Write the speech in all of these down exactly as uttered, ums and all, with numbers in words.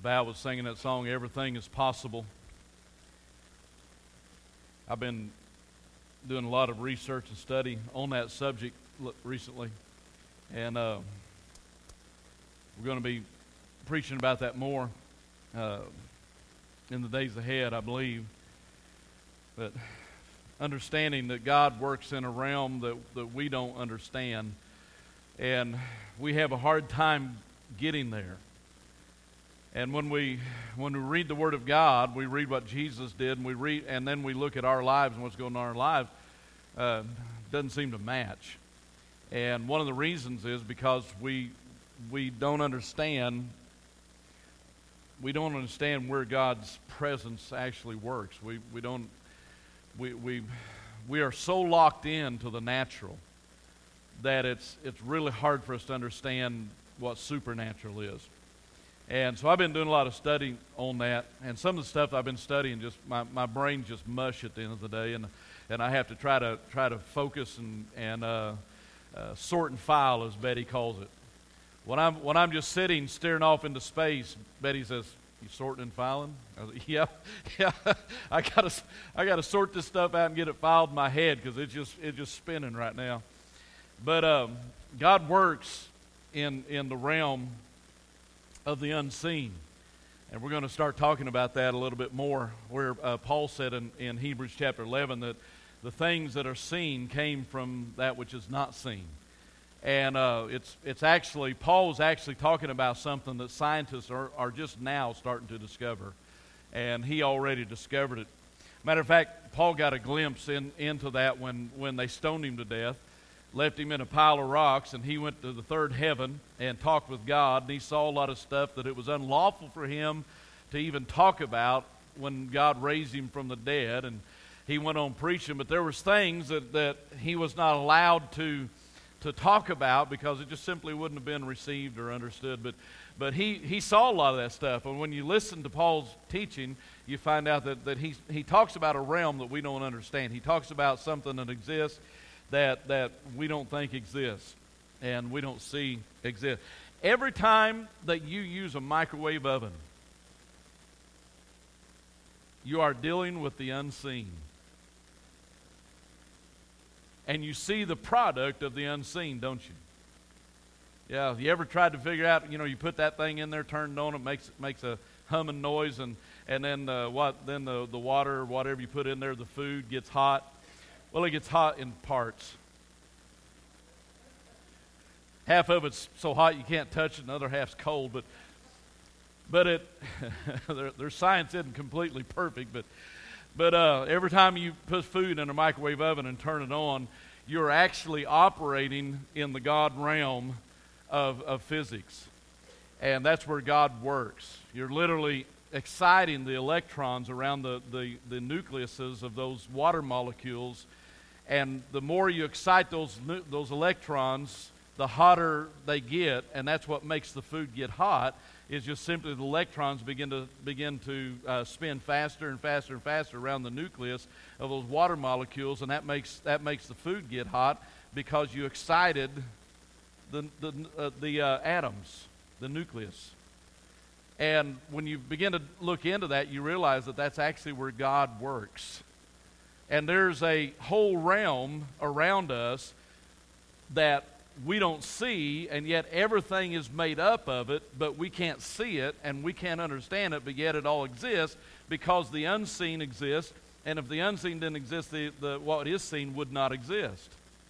Val was singing that song, Everything is Possible. I've been doing a lot of research and study on that subject recently, and uh, we're going to be preaching about that more uh, in the days ahead, I believe. But understanding that God works in a realm that, that we don't understand, and we have a hard time getting there. And when we when we read the Word of God, we read what Jesus did, and we read, and then we look at our lives and what's going on in our lives. Uh, doesn't seem to match. And one of the reasons is because we we don't understand we don't understand where God's presence actually works. We we don't we we we are so locked into the natural that it's it's really hard for us to understand what supernatural is. And so I've been doing a lot of study on that, and some of the stuff I've been studying, just my, my brain's just mush at the end of the day, and and I have to try to try to focus and and uh, uh, sort and file, as Betty calls it. When I'm when I'm just sitting staring off into space, Betty says, "You sorting and filing?" I was like, "Yeah, yeah. I gotta I gotta sort this stuff out and get it filed in my head because it's just it's just spinning right now." But um, God works in in the realm of the unseen. And we're going to start talking about that a little bit more, where uh, Paul said in, in Hebrews chapter eleven that the things that are seen came from that which is not seen. And uh, it's it's actually, Paul's actually talking about something that scientists are, are just now starting to discover. And he already discovered it. Matter of fact, Paul got a glimpse in, into that when, when they stoned him to death. Left him in a pile of rocks, and he went to the third heaven and talked with God, and he saw a lot of stuff that it was unlawful for him to even talk about when God raised him from the dead, and he went on preaching, but there was things that, that he was not allowed to to talk about because it just simply wouldn't have been received or understood, but but he, he saw a lot of that stuff, and when you listen to Paul's teaching, you find out that, that he, he talks about a realm that we don't understand. He talks about something that exists that that we don't think exists and we don't see exist. Every time that you use a microwave oven, you are dealing with the unseen. And you see the product of the unseen, don't you? Yeah, you ever tried to figure out, you know, you put that thing in there, turn it on, it makes it makes a humming noise, and, and then uh, what then the, the water or whatever you put in there, the food gets hot. Well, it gets hot in parts. Half of it's so hot you can't touch it, and the other half's cold. But but it their, their science isn't completely perfect. But but uh, every time you put food in a microwave oven and turn it on, you're actually operating in the God realm of of physics, and that's where God works. You're literally exciting the electrons around the the, the nucleuses of those water molecules. And the more you excite those those electrons, the hotter they get, and that's what makes the food get hot. Is just simply the electrons begin to begin to uh, spin faster and faster and faster around the nucleus of those water molecules, and that makes that makes the food get hot because you excited the the uh, the uh, atoms, the nucleus. And when you begin to look into that, you realize that that's actually where God works. And there's a whole realm around us that we don't see, and yet everything is made up of it, but we can't see it, and we can't understand it, but yet it all exists because the unseen exists, and if the unseen didn't exist, the, the what is seen would not exist.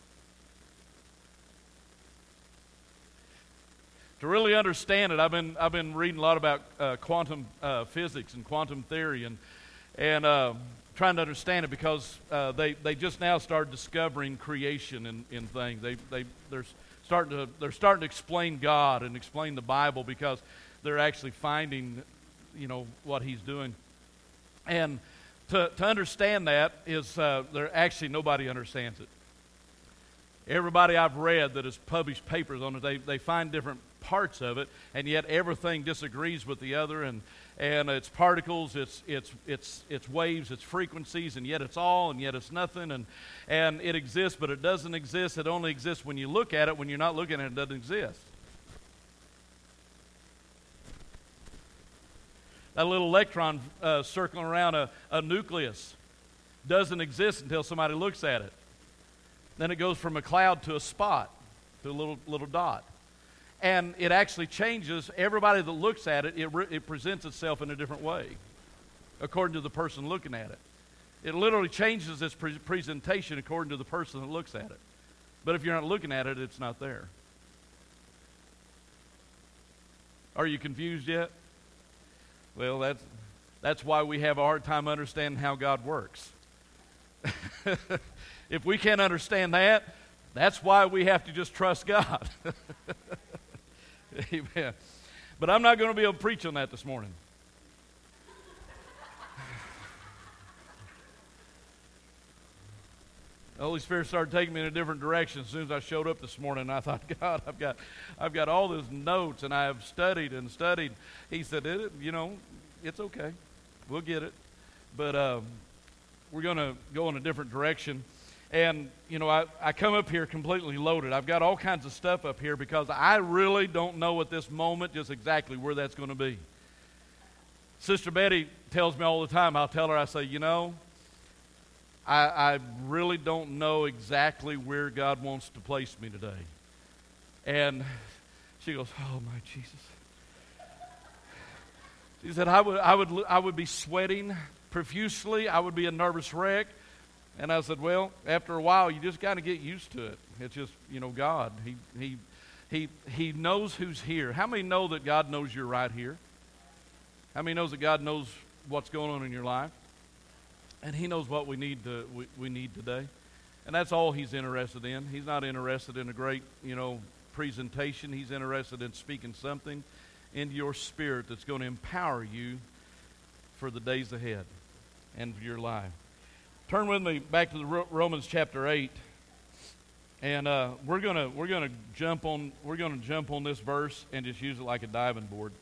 To really understand it, I've been I've been reading a lot about uh, quantum uh, physics and quantum theory, and and uh, trying to understand it because uh, they they just now started discovering creation in, in things. They they they're starting to they're starting to explain God and explain the Bible because they're actually finding, you know, what He's doing. And to to understand that is uh, there actually nobody understands it. Everybody I've read that has published papers on it, they they find different parts of it, and yet everything disagrees with the other, and and it's particles, it's it's it's it's waves, it's frequencies, and yet it's all, and yet it's nothing, and and it exists, but it doesn't exist. It only exists when you look at it. When you're not looking at it, it doesn't exist. That little electron uh, circling around a, a nucleus doesn't exist until somebody looks at it. Then it goes from a cloud to a spot, to a little little dot. And it actually changes. Everybody that looks at it, it, re- it presents itself in a different way, according to the person looking at it. It literally changes its pre- presentation according to the person that looks at it. But if you're not looking at it, it's not there. Are you confused yet? Well, that's, that's why we have a hard time understanding how God works. If we can't understand that, that's why we have to just trust God. Amen. But I'm not going to be able to preach on that this morning. The Holy Spirit started taking me in a different direction as soon as I showed up this morning. And I thought, God, I've got, I've got all these notes, and I have studied and studied. He said, it, you know, it's okay. We'll get it. But uh, we're going to go in a different direction. And, you know, I, I come up here completely loaded. I've got all kinds of stuff up here because I really don't know at this moment just exactly where that's going to be. Sister Betty tells me all the time, I'll tell her, I say, you know, I, I really don't know exactly where God wants to place me today. And she goes, oh, my Jesus. She said, I would, I would, I would be sweating profusely. I would be a nervous wreck. And I said, well, after a while, you just got to get used to it. It's just, you know, God. He, he, he, he knows who's here. How many know that God knows you're right here? How many knows that God knows what's going on in your life? And He knows what we need to we, we need today. And that's all He's interested in. He's not interested in a great, you know, presentation. He's interested in speaking something into your spirit that's going to empower you for the days ahead and for your life. Turn with me back to the Romans chapter eight, and uh, we're gonna we're gonna jump on we're gonna jump on this verse and just use it like a diving board.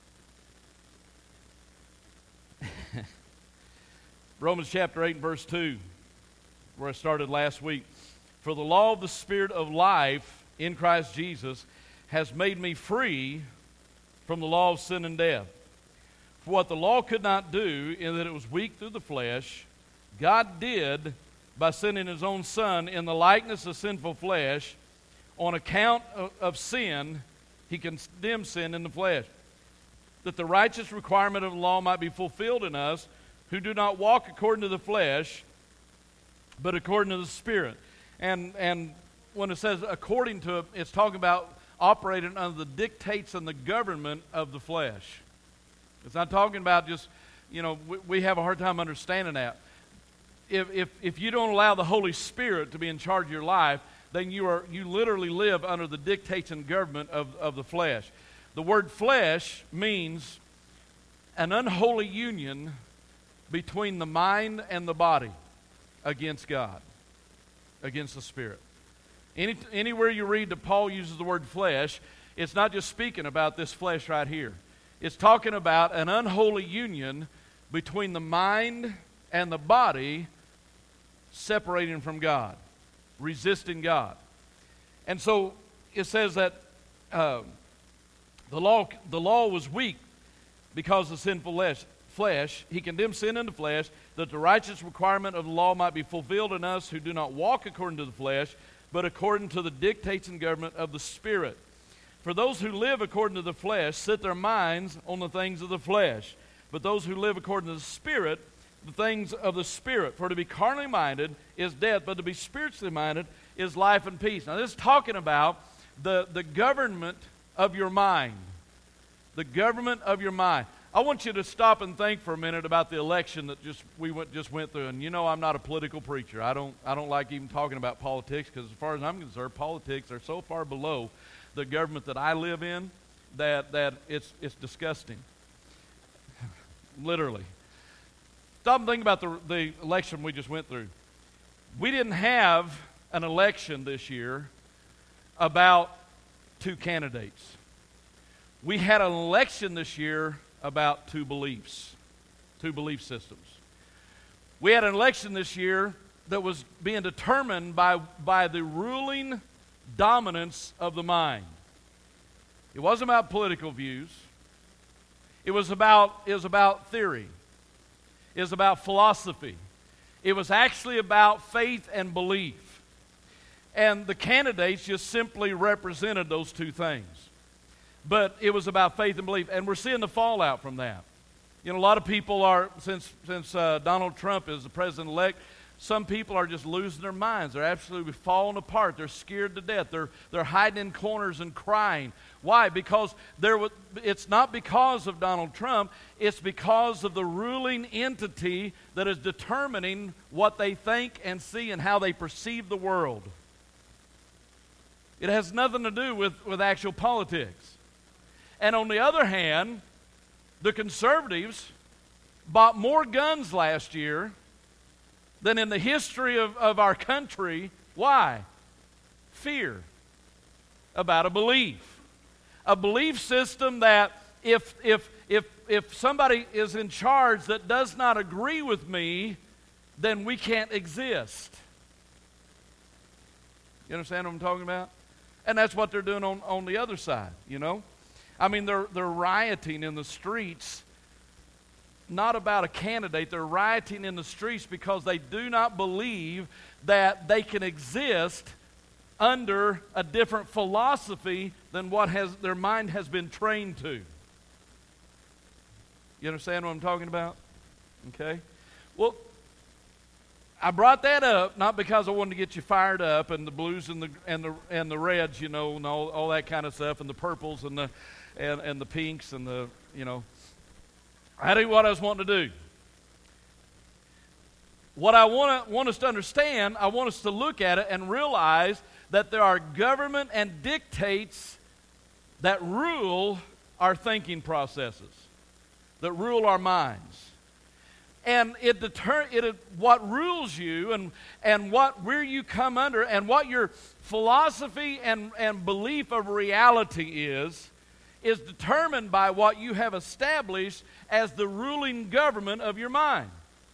Romans chapter eight and verse two, where I started last week. For the law of the Spirit of life in Christ Jesus has made me free from the law of sin and death. For what the law could not do, in that it was weak through the flesh, God did by sending His own Son in the likeness of sinful flesh. On account of, of sin, He condemned sin in the flesh, that the righteous requirement of the law might be fulfilled in us, who do not walk according to the flesh, but according to the Spirit. And and when it says according to, it's talking about operating under the dictates and the government of the flesh. It's not talking about just, you know, we, we have a hard time understanding that. If, if if you don't allow the Holy Spirit to be in charge of your life, then you are you literally live under the dictates and government of, of the flesh. The word flesh means an unholy union between the mind and the body against God, against the Spirit. Any, anywhere you read that Paul uses the word flesh, it's not just speaking about this flesh right here. It's talking about an unholy union between the mind and the body separating from God, resisting God. And so it says that uh, the law the law was weak because of sinful flesh. flesh. He condemned sin in the flesh, that the righteous requirement of the law might be fulfilled in us who do not walk according to the flesh, but according to the dictates and government of the Spirit. For those who live according to the flesh set their minds on the things of the flesh, but those who live according to the Spirit, the things of the Spirit. For to be carnally minded is death, but to be spiritually minded is life and peace. Now this is talking about the, the government of your mind. The government of your mind. I want you to stop and think for a minute about the election that just we went just went through. And you know I'm not a political preacher. I don't I don't like even talking about politics, because as far as I'm concerned, politics are so far below the government that I live in that that it's it's disgusting. Literally. Stop and think about the the election we just went through. We didn't have an election this year about two candidates. We had an election this year about two beliefs, two belief systems. We had an election this year that was being determined by, by the ruling dominance of the mind. It wasn't about political views. It was about, it was about theory. It was about philosophy. It was actually about faith and belief. And the candidates just simply represented those two things. But it was about faith and belief. And we're seeing the fallout from that. You know, a lot of people are, since, since uh, Donald Trump is the president-elect, some people are just losing their minds. They're absolutely falling apart. They're scared to death. They're, they're hiding in corners and crying. Why? Because there was, it's not because of Donald Trump. It's because of the ruling entity that is determining what they think and see and how they perceive the world. It has nothing to do with, with actual politics. And on the other hand, the conservatives bought more guns last year than in the history of, of our country. Why? Fear about a belief. A belief system that if, if, if, if somebody is in charge that does not agree with me, then we can't exist. You understand what I'm talking about? And that's what they're doing on, on the other side, you know? I mean, they're, they're rioting in the streets, not about a candidate. They're rioting in the streets because they do not believe that they can exist under a different philosophy than what has their mind has been trained to. You understand what I'm talking about? Okay? Well, I brought that up not because I wanted to get you fired up, and the blues and the and the and the reds, you know, and all, all that kind of stuff, and the purples and the and, and the pinks and the, you know. I tell you what I was wanting to do. What I want to want us to understand, I want us to look at it and realize that there are government and dictates that rule our thinking processes, that rule our minds. And it deter it what rules you and and what where you come under and what your philosophy and, and belief of reality is is determined by what you have established as the ruling government of your mind.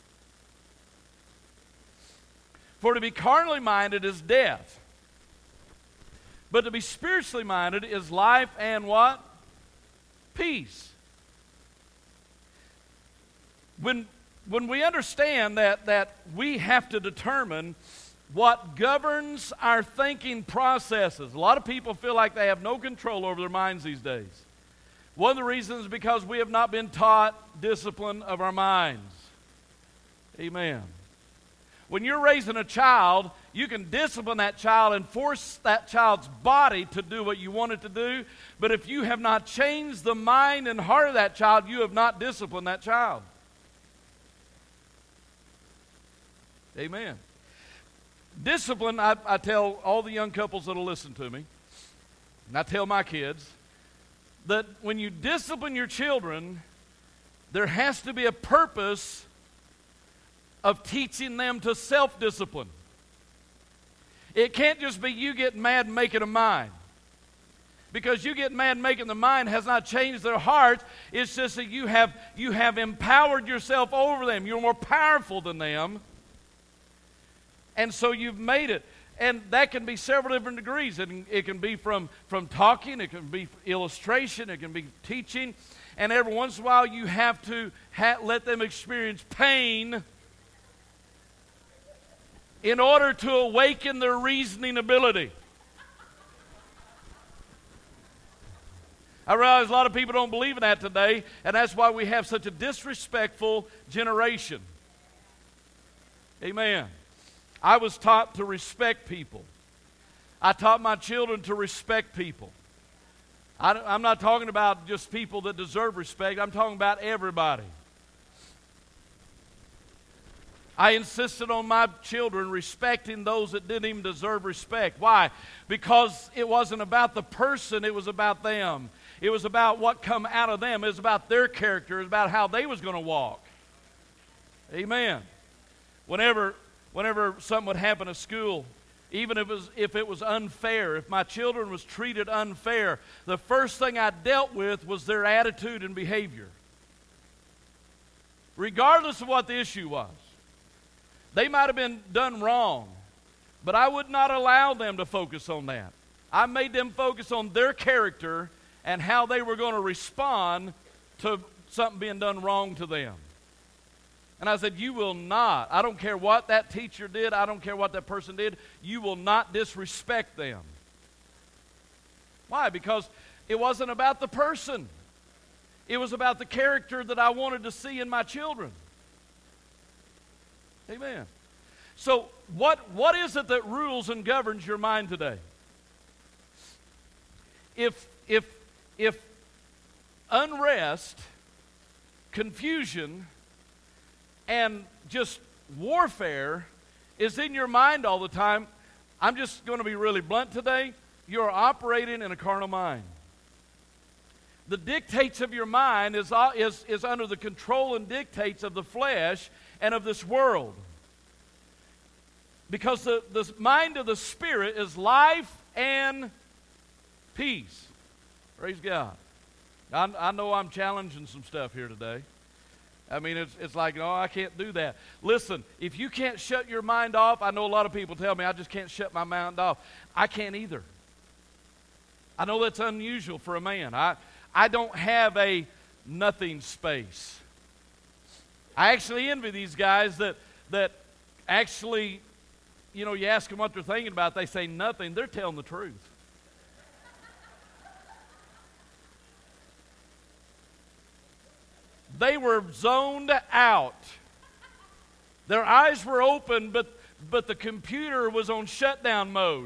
For to be carnally minded is death, but to be spiritually minded is life and what? Peace. When When we understand that, that we have to determine what governs our thinking processes, a lot of people feel like they have no control over their minds these days. One of the reasons is because we have not been taught discipline of our minds. Amen. When you're raising a child, you can discipline that child and force that child's body to do what you want it to do. But if you have not changed the mind and heart of that child, you have not disciplined that child. Amen. Discipline, I, I tell all the young couples that will listen to me, and I tell my kids, that when you discipline your children, there has to be a purpose of teaching them to self-discipline. It can't just be you getting mad and making them mind. Because you getting mad and making the mind has not changed their heart. It's just that you have, you have empowered yourself over them. You're more powerful than them. And so you've made it. And that can be several different degrees. It can, it can be from, from talking. It can be illustration. It can be teaching. And every once in a while you have to ha- let them experience pain in order to awaken their reasoning ability. I realize a lot of people don't believe in that today, and that's why we have such a disrespectful generation. Amen. I was taught to respect people. I taught my children to respect people. I, I'm not talking about just people that deserve respect. I'm talking about everybody. I insisted on my children respecting those that didn't even deserve respect. Why? Because it wasn't about the person, it was about them. It was about what come out of them. It was about their character. It was about how they was going to walk. Amen. Whenever, whenever something would happen at school, even if it was, if it was unfair, if my children was treated unfair, the first thing I dealt with was their attitude and behavior. Regardless of what the issue was. They might have been done wrong, but I would not allow them to focus on that. I made them focus on their character and how they were going to respond to something being done wrong to them. And I said, you will not. I don't care what that teacher did. I don't care what that person did. You will not disrespect them. Why? Because it wasn't about the person. It was about the character that I wanted to see in my children. Amen. So what, what is it that rules and governs your mind today? If, if, if unrest, confusion, and just warfare is in your mind all the time, I'm just going to be really blunt today. You're operating in a carnal mind. The dictates of your mind is, is, is under the control and dictates of the flesh and of this world. Because the, the mind of the Spirit is life and peace. Praise God. I, I know I'm challenging some stuff here today. I mean, it's, it's like, no, I can't do that. Listen, if you can't shut your mind off, I know a lot of people tell me, I just can't shut my mind off. I can't either. I know that's unusual for a man. I, I don't have a nothing space. I actually envy these guys that, that actually, you know, you ask them what they're thinking about, they say nothing. They're telling the truth. They were zoned out. Their eyes were open, but, but the computer was on shutdown mode.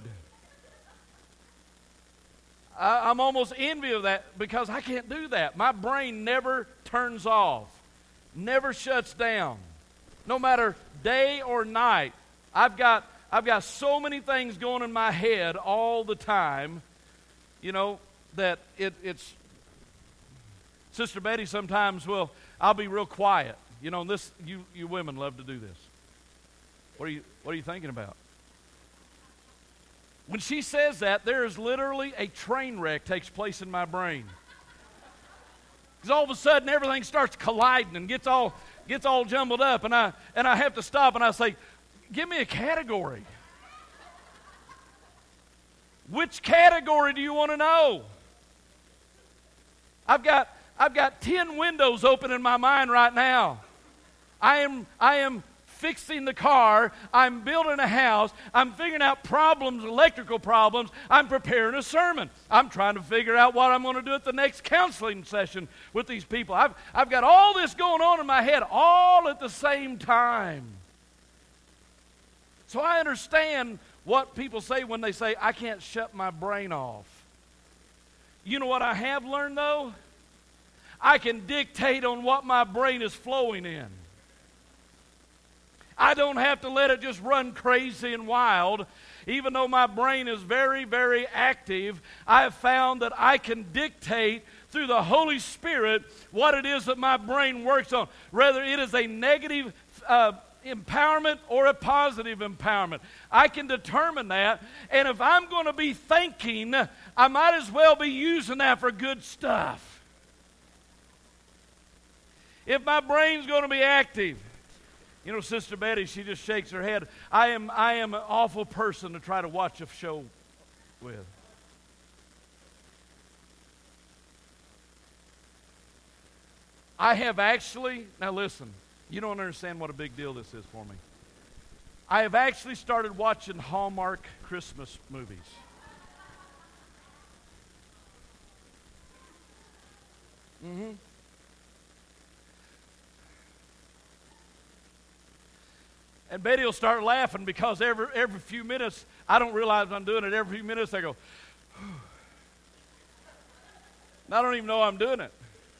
I, I'm almost envy of that because I can't do that. My brain never turns off, never shuts down. No matter day or night, I've got, I've got so many things going in my head all the time, you know, that it, it's... Sister Betty sometimes will, I'll be real quiet. You know, this you, you women love to do this. What are you what are you thinking about? When she says that, there is literally a train wreck takes place in my brain. Because all of a sudden everything starts colliding and gets all gets all jumbled up, and I and I have to stop and I say, give me a category. Which category do you want to know? I've got I've got ten windows open in my mind right now. I am, I am fixing the car. I'm building a house. I'm figuring out problems, electrical problems. I'm preparing a sermon. I'm trying to figure out what I'm going to do at the next counseling session with these people. I've, I've got all this going on in my head all at the same time. So I understand what people say when they say, I can't shut my brain off. You know what I have learned, though? I can dictate on what my brain is flowing in. I don't have to let it just run crazy and wild. Even though my brain is very, very active, I have found that I can dictate through the Holy Spirit what it is that my brain works on, whether it is a negative uh, empowerment or a positive empowerment. I can determine that, and if I'm going to be thinking, I might as well be using that for good stuff. If my brain's going to be active, you know, Sister Betty, she just shakes her head. I am, I am an awful person to try to watch a show with. I have actually, now listen, you don't understand what a big deal this is for me. I have actually started watching Hallmark Christmas movies. Mm-hmm. And Betty will start laughing because every every few minutes, I don't realize I'm doing it. Every few minutes I go, and I don't even know I'm doing it.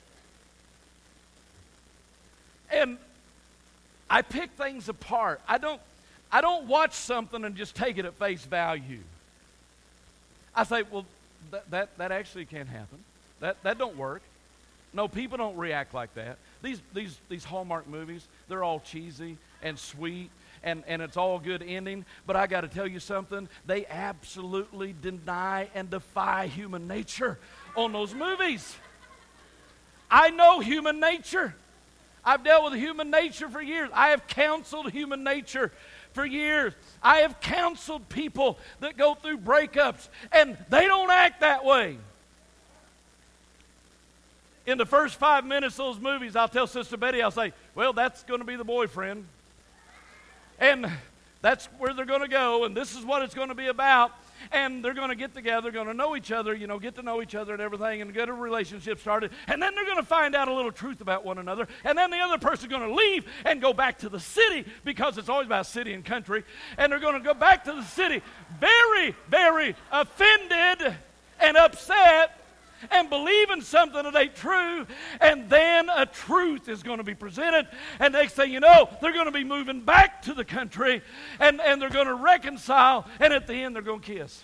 And I pick things apart. I don't, I don't watch something and just take it at face value. I say, well, that that, that actually can't happen. That that don't work. No, people don't react like that. These these these Hallmark movies, they're all cheesy and sweet, and, and it's all good ending. But I got to tell you something, they absolutely deny and defy human nature on those movies. I know human nature. I've dealt with human nature for years. I have counseled human nature for years. I have counseled people that go through breakups, and they don't act that way. In the first five minutes of those movies, I'll tell Sister Betty, I'll say, well, that's going to be the boyfriend. And that's where they're going to go, and this is what it's going to be about. And they're going to get together, going to know each other, you know, get to know each other and everything, and get a relationship started. And then they're going to find out a little truth about one another. And then the other person's going to leave and go back to the city, because it's always about city and country. And they're going to go back to the city very, very offended and upset, and believe in something that ain't true, and then a truth is going to be presented, and next thing you know, they're going to be moving back to the country, and, and they're going to reconcile, and at the end they're going to kiss.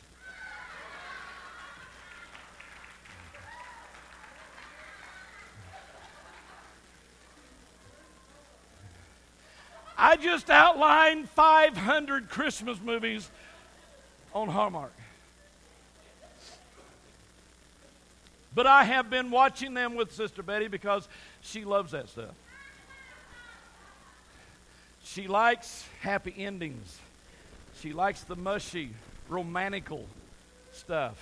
I just outlined five hundred Christmas movies on Hallmark. But I have been watching them with Sister Betty because she loves that stuff. She likes happy endings. She likes the mushy, romantical stuff.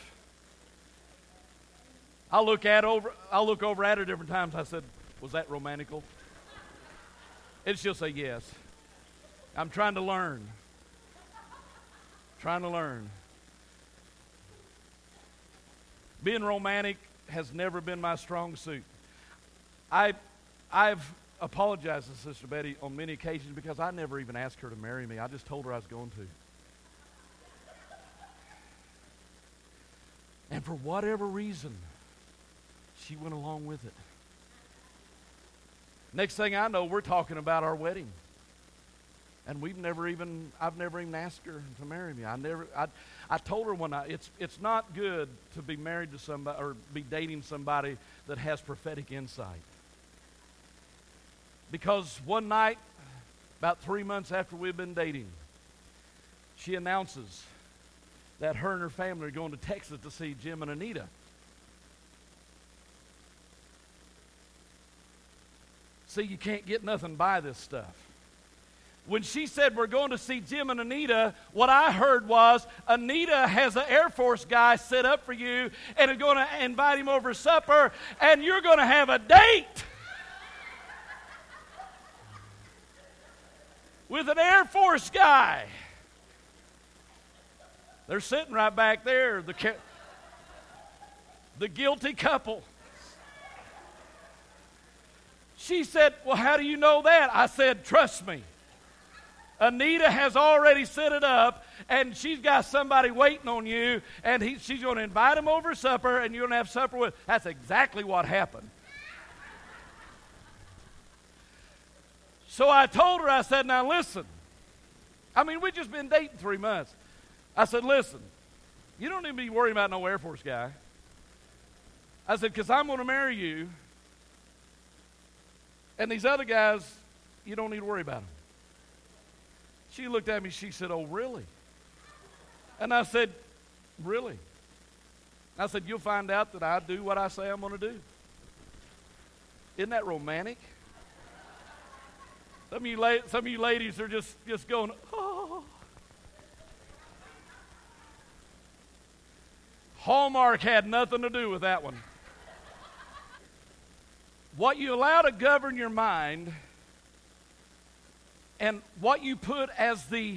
I'll look at over I'll look over at her different times. I said, was that romantical? And she'll say yes. I'm trying to learn. Trying to learn. Being romantic has never been my strong suit. I, I've apologized to Sister Betty on many occasions because I never even asked her to marry me. I just told her I was going to. And for whatever reason, she went along with it. Next thing I know, we're talking about our wedding. And we've never even, I've never even asked her to marry me. I never, I, I told her one night, it's, it's not good to be married to somebody or be dating somebody that has prophetic insight. Because one night, about three months after we've been dating, she announces that her and her family are going to Texas to see Jim and Anita. See, you can't get nothing by this stuff. When she said we're going to see Jim and Anita, what I heard was Anita has an Air Force guy set up for you and is going to invite him over supper, and you're going to have a date with an Air Force guy. They're sitting right back there, the, the guilty couple. She said, well, how do you know that? I said, trust me. Anita has already set it up, and she's got somebody waiting on you, and he, she's going to invite him over supper, and you're going to have supper with. That's exactly what happened. So I told her, I said, now listen. I mean, we've just been dating three months. I said, listen, you don't need to be worrying about no Air Force guy. I said, because I'm going to marry you, and these other guys, you don't need to worry about them. She looked at me, she said, oh, really? And I said, really? I said, you'll find out that I do what I say I'm going to do. Isn't that romantic? Some of you, la- some of you ladies are just, just going, oh. Hallmark had nothing to do with that one. What you allow to govern your mind and what you put as the,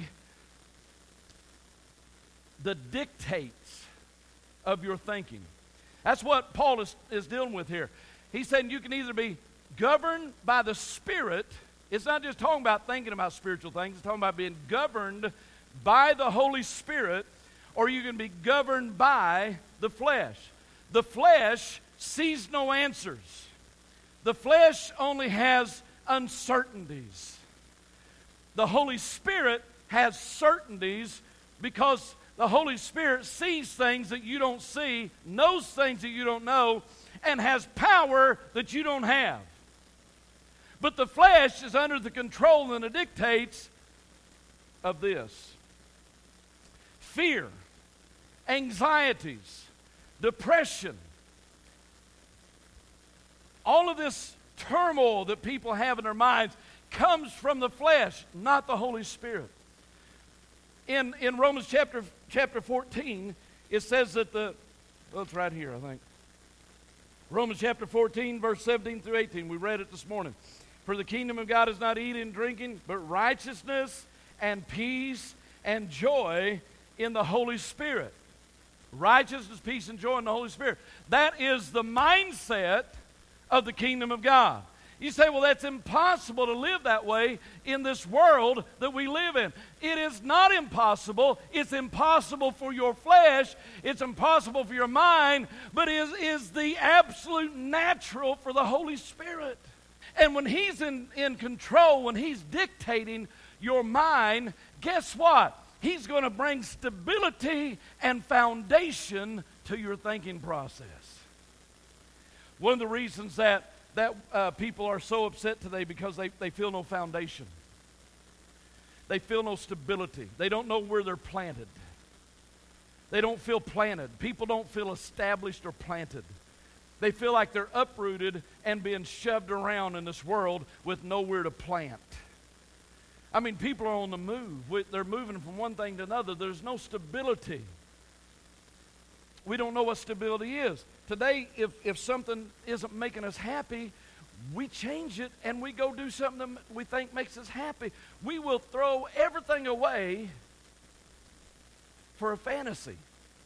the dictates of your thinking. That's what Paul is, is dealing with here. He's saying you can either be governed by the Spirit. It's not just talking about thinking about spiritual things. It's talking about being governed by the Holy Spirit, or you can be governed by the flesh. The flesh sees no answers. The flesh only has uncertainties. The Holy Spirit has certainties because the Holy Spirit sees things that you don't see, knows things that you don't know, and has power that you don't have. But the flesh is under the control and the dictates of this. Fear, anxieties, depression, all of this turmoil that people have in their minds comes from the flesh, not the Holy Spirit. In, in Romans chapter, chapter fourteen, it says that the, well, it's right here, I think. Romans chapter fourteen, verse seventeen through eighteen. We read it this morning. For the kingdom of God is not eating and drinking, but righteousness and peace and joy in the Holy Spirit. Righteousness, peace, and joy in the Holy Spirit. That is the mindset of the kingdom of God. You say, well, that's impossible to live that way in this world that we live in. It is not impossible. It's impossible for your flesh. It's impossible for your mind, but it is, is the absolute natural for the Holy Spirit. And when He's in, in control, when He's dictating your mind, guess what? He's going to bring stability and foundation to your thinking process. One of the reasons that that uh, people are so upset today because they, they feel no foundation. They feel no stability. They don't know where they're planted. They don't feel planted. People don't feel established or planted. They feel like they're uprooted and being shoved around in this world with nowhere to plant. I mean, people are on the move. They're moving from one thing to another. There's no stability. We don't know what stability is. Today, if, if something isn't making us happy, we change it and we go do something that we think makes us happy. We will throw everything away for a fantasy.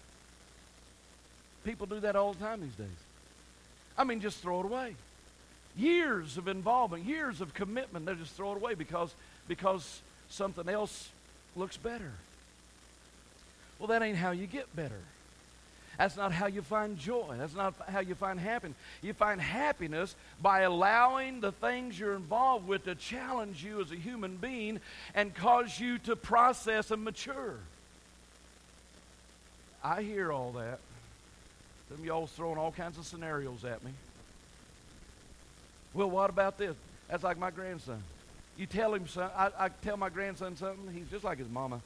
People do that all the time these days. I mean, just throw it away. Years of involvement, years of commitment, they just throw it away because, because something else looks better. Well, that ain't how you get better. That's not how you find joy. That's not how you find happiness. You find happiness by allowing the things you're involved with to challenge you as a human being and cause you to process and mature. I hear all that. Some of y'all's throwing all kinds of scenarios at me. Well, what about this? That's like my grandson. You tell him something. I, I tell my grandson something. He's just like his mama.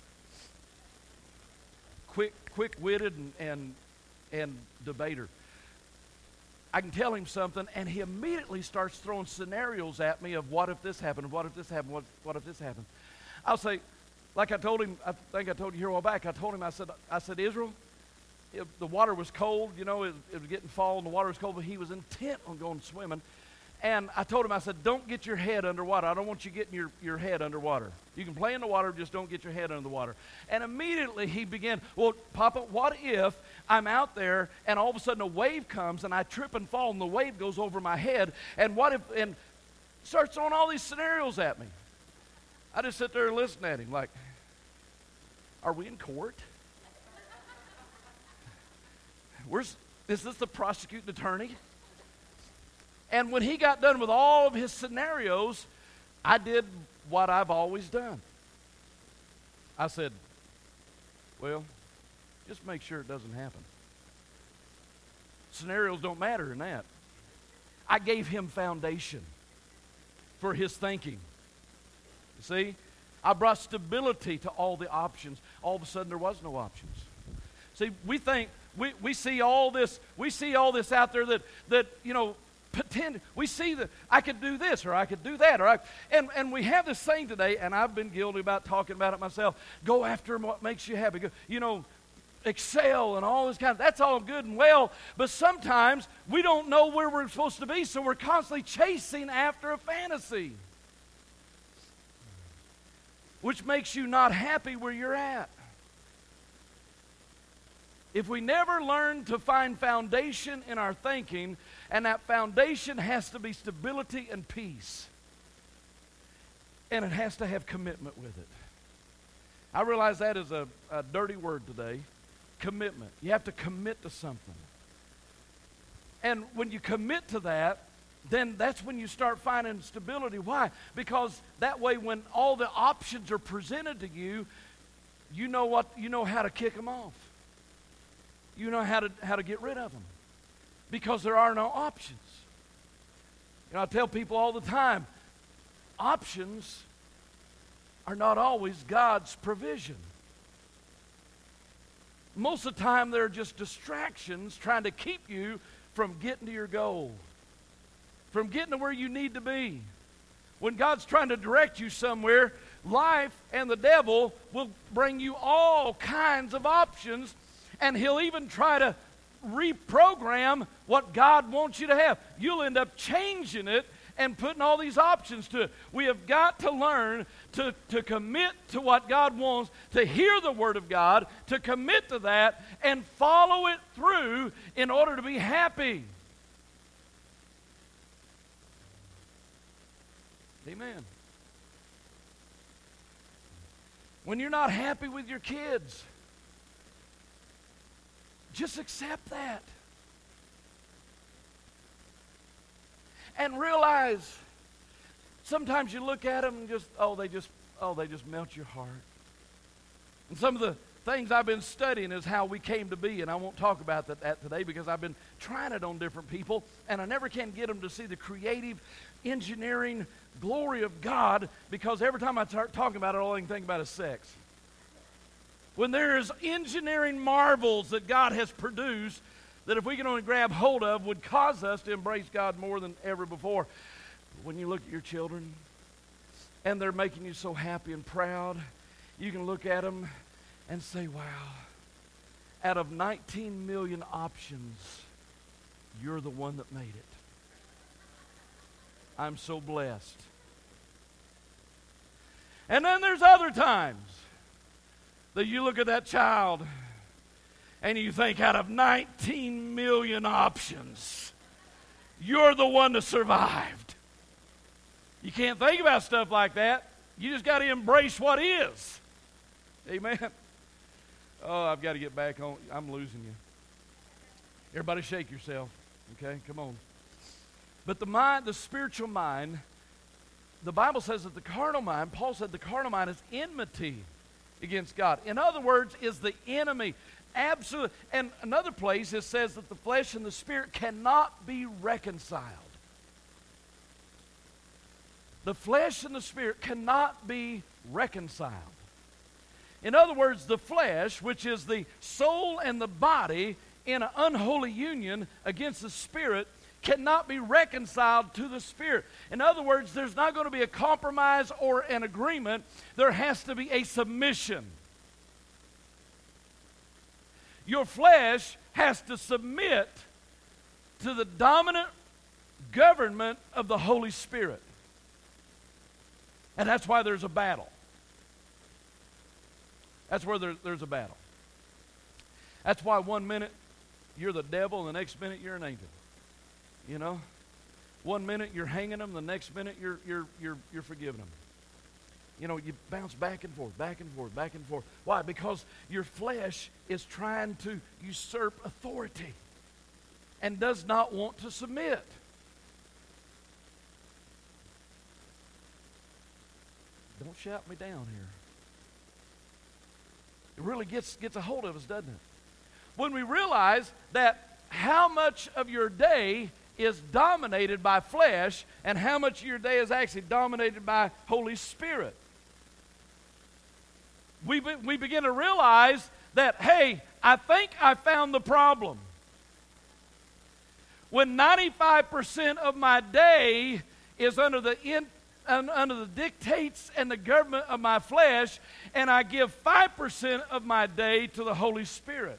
Quick, quick-witted and, and and debater. I can tell him something, and he immediately starts throwing scenarios at me of what if this happened, what if this happened, what, what if this happened. I'll say, like I told him, I think I told you here a while back, I told him, I said, I said, Israel, it, the water was cold, you know, it, it was getting fall, and the water was cold, but he was intent on going swimming. And I told him, I said, don't get your head underwater. I don't want you getting your, your head underwater. You can play in the water, just don't get your head under the water. And immediately he began, well, Papa, what if I'm out there and all of a sudden a wave comes and I trip and fall and the wave goes over my head? And what if, and starts throwing all these scenarios at me. I just sit there and listen at him like, are we in court? Where's, is this the prosecuting attorney? And when he got done with all of his scenarios, I did what I've always done. I said, well, just make sure it doesn't happen. Scenarios don't matter in that. I gave him foundation for his thinking. You see? I brought stability to all the options. All of a sudden, there was no options. See, we think, we, we see all this, we see all this out there that, that you know, pretend, we see that I could do this or I could do that. or I, and, and we have this saying today, and I've been guilty about talking about it myself, go after what makes you happy. Go, you know, excel and all this kind of, that's all good and well, but sometimes we don't know where we're supposed to be, so we're constantly chasing after a fantasy, which makes you not happy where you're at. If we never learn to find foundation in our thinking, and that foundation has to be stability and peace, and it has to have commitment with it. I realize that is a, a dirty word today, commitment. You have to commit to something. And when you commit to that, then that's when you start finding stability. Why? Because that way when all the options are presented to you, you know what, you know how to kick them off. You know how to how to get rid of them because there are no options. You know, I tell people all the time, options are not always God's provision. Most of the time, they're just distractions trying to keep you from getting to your goal, from getting to where you need to be. When God's trying to direct you somewhere, life and the devil will bring you all kinds of options. And he'll even try to reprogram what God wants you to have. You'll end up changing it and putting all these options to it. We have got to learn to, to commit to what God wants, to hear the Word of God, to commit to that, and follow it through in order to be happy. Amen. When you're not happy with your kids, just accept that. And realize sometimes you look at them and just, oh, they just, oh, they just melt your heart. And some of the things I've been studying is how we came to be, and I won't talk about that, that today because I've been trying it on different people, and I never can get them to see the creative engineering glory of God, because every time I start talking about it, all I can think about is sex. When there's engineering marvels that God has produced that if we can only grab hold of would cause us to embrace God more than ever before. When you look at your children and they're making you so happy and proud, you can look at them and say, wow, out of nineteen million options, you're the one that made it. I'm so blessed. And then there's other times that you look at that child and you think, out of nineteen million options, you're the one that survived. You can't think about stuff like that. You just got to embrace what is. Amen. Oh, I've got to get back on. I'm losing you. Everybody shake yourself. Okay, come on. But the mind, the spiritual mind, the Bible says that the carnal mind, Paul said the carnal mind is enmity against God. In other words, is the enemy. Absolutely. And another place it says that the flesh and the spirit cannot be reconciled. The flesh and the spirit cannot be reconciled. In other words, the flesh, which is the soul and the body in an unholy union against the spirit, cannot be reconciled to the spirit. In other words, there's not going to be a compromise or an agreement. There has to be a submission. Your flesh has to submit to the dominant government of the Holy Spirit. And that's why there's a battle. That's where there, there's a battle. That's why one minute you're the devil and the next minute you're an angel. You know? One minute you're hanging them, the next minute you're, you're, you're, you're forgiving them. You know, you bounce back and forth, back and forth, back and forth. Why? Because your flesh is trying to usurp authority and does not want to submit. Don't shout me down here. It really gets, gets a hold of us, doesn't it? When we realize that how much of your day is dominated by flesh and how much of your day is actually dominated by Holy Spirit. We, be, we begin to realize that, hey, I think I found the problem. When ninety-five percent of my day is under the in, un, under the dictates and the government of my flesh, and I give five percent of my day to the Holy Spirit,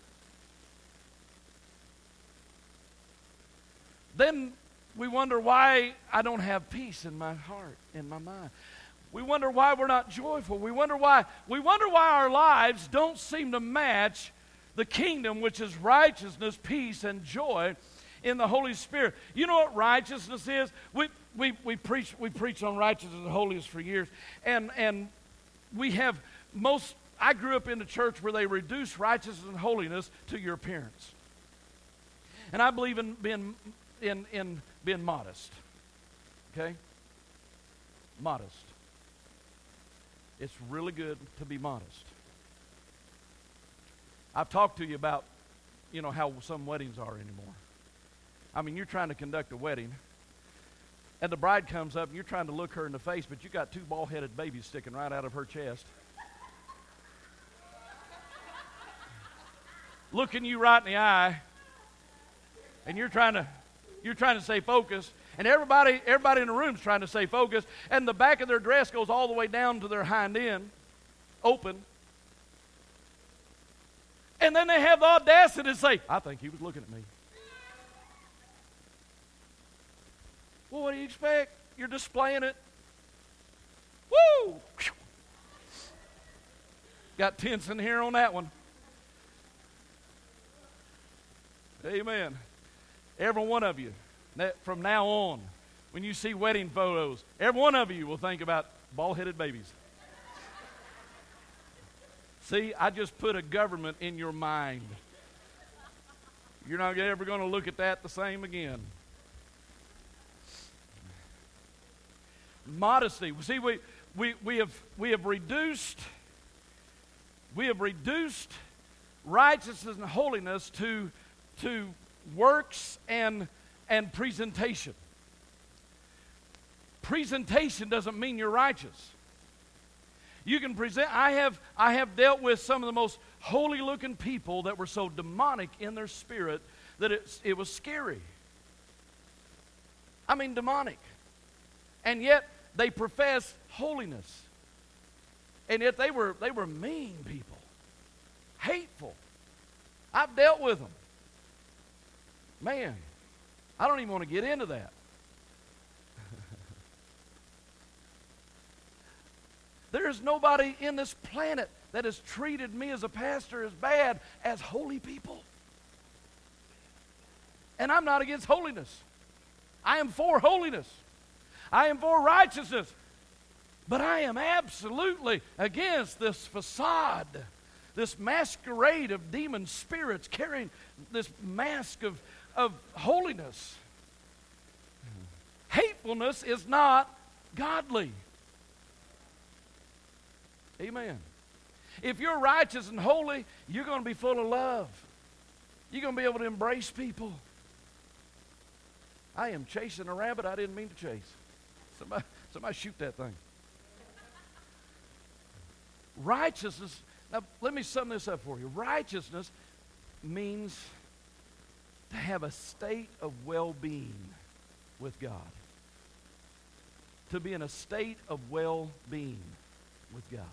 then we wonder why I don't have peace in my heart, in my mind. We wonder why we're not joyful. We wonder why we wonder why our lives don't seem to match the kingdom, which is righteousness, peace, and joy in the Holy Spirit. You know what righteousness is? We we we preach we preach on righteousness and holiness for years, and and we have most. I grew up in a church where they reduce righteousness and holiness to your appearance, and I believe in being in in being modest. Okay, modest. It's really good to be modest. I've talked to you about, you know, how some weddings are anymore. I mean, you're trying to conduct a wedding, and the bride comes up, and you're trying to look her in the face, but you got two bald-headed babies sticking right out of her chest, looking you right in the eye, and you're trying to, you're trying to stay focused. And everybody, everybody in the room's trying to stay focused, and the back of their dress goes all the way down to their hind end, open. And then they have the audacity to say, I think he was looking at me. Well, what do you expect? You're displaying it. Woo! Got tense in here on that one. Amen. Every one of you, from now on, when you see wedding photos, every one of you will think about bald-headed babies. See, I just put a government in your mind. You're not ever going to look at that the same again. Modesty. See, we, we, we, have, we have reduced, we have reduced righteousness and holiness to, to works and, and presentation. Presentation doesn't mean you're righteous. You can present, I have, I have dealt with some of the most holy looking people that were so demonic in their spirit that it, it was scary. I mean demonic. And yet they profess holiness. And yet they were, they were mean people. Hateful. I've dealt with them. Man, I don't even want to get into that. There is nobody in this planet that has treated me as a pastor as bad as holy people. And I'm not against holiness. I am for holiness. I am for righteousness. But I am absolutely against this facade, this masquerade of demon spirits carrying this mask of, of holiness. Hatefulness is not godly. Amen. If you're righteous and holy, you're going to be full of love. You're going to be able to embrace people. I am chasing a rabbit I didn't mean to chase. Somebody, somebody shoot that thing. Righteousness, now let me sum this up for you. Righteousness means to have a state of well-being with God. To be in a state of well-being with God.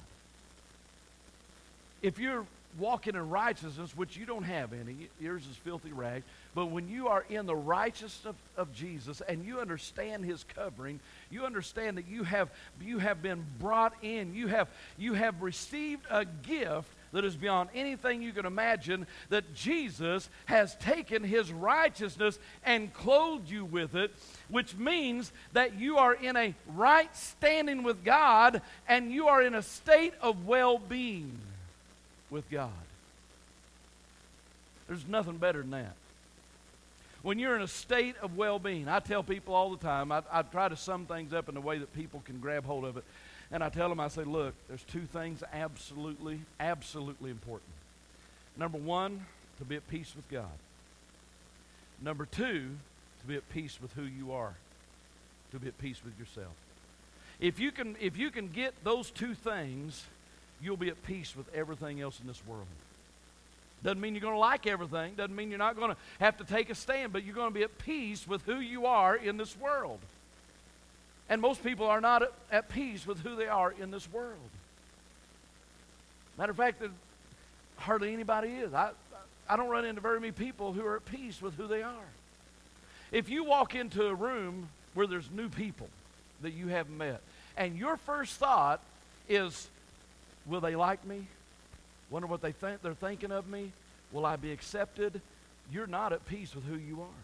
If you're walking in righteousness, which you don't have any, yours is filthy rags, but when you are in the righteousness of, of Jesus and you understand his covering, you understand that you have, you have been brought in, you have, you have received a gift that is beyond anything you can imagine, that Jesus has taken his righteousness and clothed you with it, which means that you are in a right standing with God and you are in a state of well-being with God. There's nothing better than that. When you're in a state of well-being, I tell people all the time, I, I try to sum things up in a way that people can grab hold of it. And I tell them, I say, look, there's two things absolutely, absolutely important. Number one, to be at peace with God. Number two, to be at peace with who you are. To be at peace with yourself. If you can, if you can get those two things, you'll be at peace with everything else in this world. Doesn't mean you're going to like everything. Doesn't mean you're not going to have to take a stand, but you're going to be at peace with who you are in this world. And most people are not at, at peace with who they are in this world. Matter of fact, hardly anybody is. I, I don't run into very many people who are at peace with who they are. If you walk into a room where there's new people that you haven't met, and your first thought is, will they like me? Wonder what they think they're thinking of me? Will I be accepted? You're not at peace with who you are.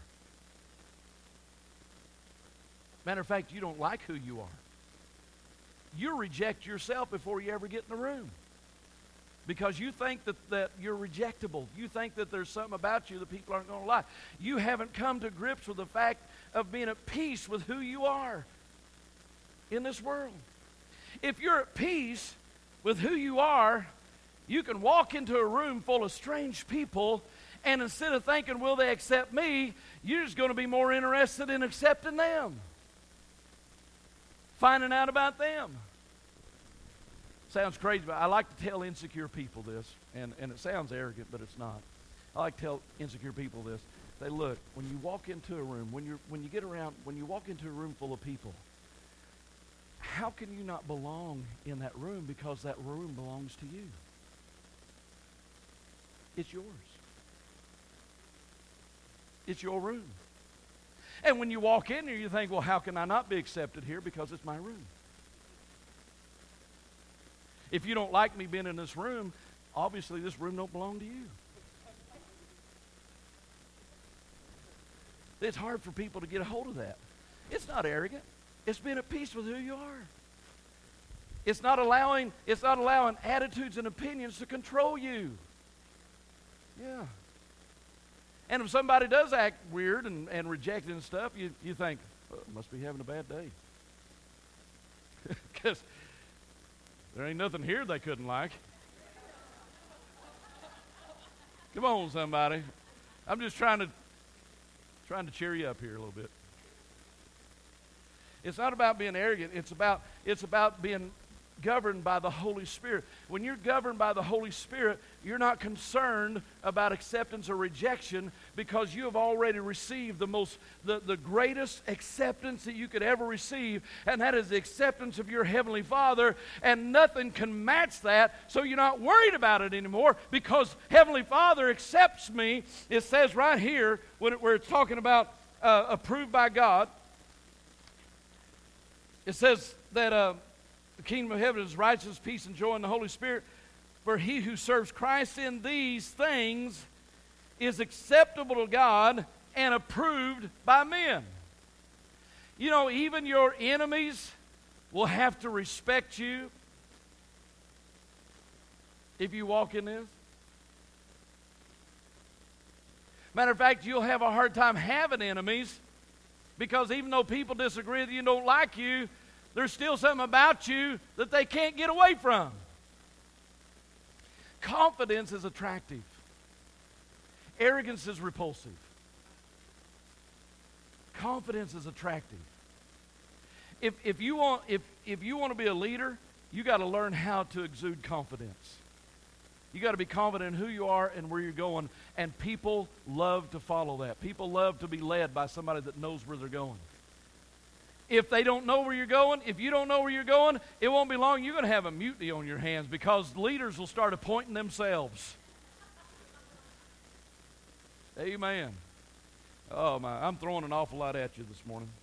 Matter of fact, you don't like who you are. You reject yourself before you ever get in the room. Because you think that, that you're rejectable. You think that there's something about you that people aren't going to like. You haven't come to grips with the fact of being at peace with who you are in this world. If you're at peace with who you are, you can walk into a room full of strange people, and instead of thinking, will they accept me, you're just going to be more interested in accepting them. Finding out about them. Sounds crazy, but I like to tell insecure people this, and, and it sounds arrogant, but it's not. I like to tell insecure people this. Say, look, when you walk into a room, when you're when you get around, when you walk into a room full of people, how can you not belong in that room because that room belongs to you? It's yours. It's your room. And when you walk in here, you think, well, how can I not be accepted here? Because it's my room. If you don't like me being in this room, obviously this room don't belong to you. It's hard for people to get a hold of that. It's not arrogant. It's being at peace with who you are. It's not allowing, it's not allowing attitudes and opinions to control you. Yeah. And if somebody does act weird and, and rejected and stuff, you, you think, oh, must be having a bad day. Because there ain't nothing here they couldn't like. Come on, somebody. I'm just trying to trying to cheer you up here a little bit. It's not about being arrogant. It's about it's about being governed by the Holy Spirit. When you're governed by the Holy Spirit, you're not concerned about acceptance or rejection because you have already received the most, the, the greatest acceptance that you could ever receive, and that is the acceptance of your Heavenly Father, and nothing can match that, so you're not worried about it anymore because Heavenly Father accepts me. It says right here, when it, where it's talking about uh, approved by God, it says that uh, the kingdom of heaven is righteousness, peace, and joy in the Holy Spirit. For he who serves Christ in these things is acceptable to God and approved by men. You know, even your enemies will have to respect you if you walk in this. Matter of fact, you'll have a hard time having enemies because even though people disagree with you and don't like you, there's still something about you that they can't get away from. Confidence is attractive. Arrogance is repulsive. Confidence is attractive. If, if, you want, if, if you want to be a leader, you got to learn how to exude confidence. You got to be confident in who you are and where you're going, and people love to follow that. People love to be led by somebody that knows where they're going. If they don't know where you're going, if you don't know where you're going, it won't be long. You're going to have a mutiny on your hands because leaders will start appointing themselves. Amen. Oh, my. I'm throwing an awful lot at you this morning.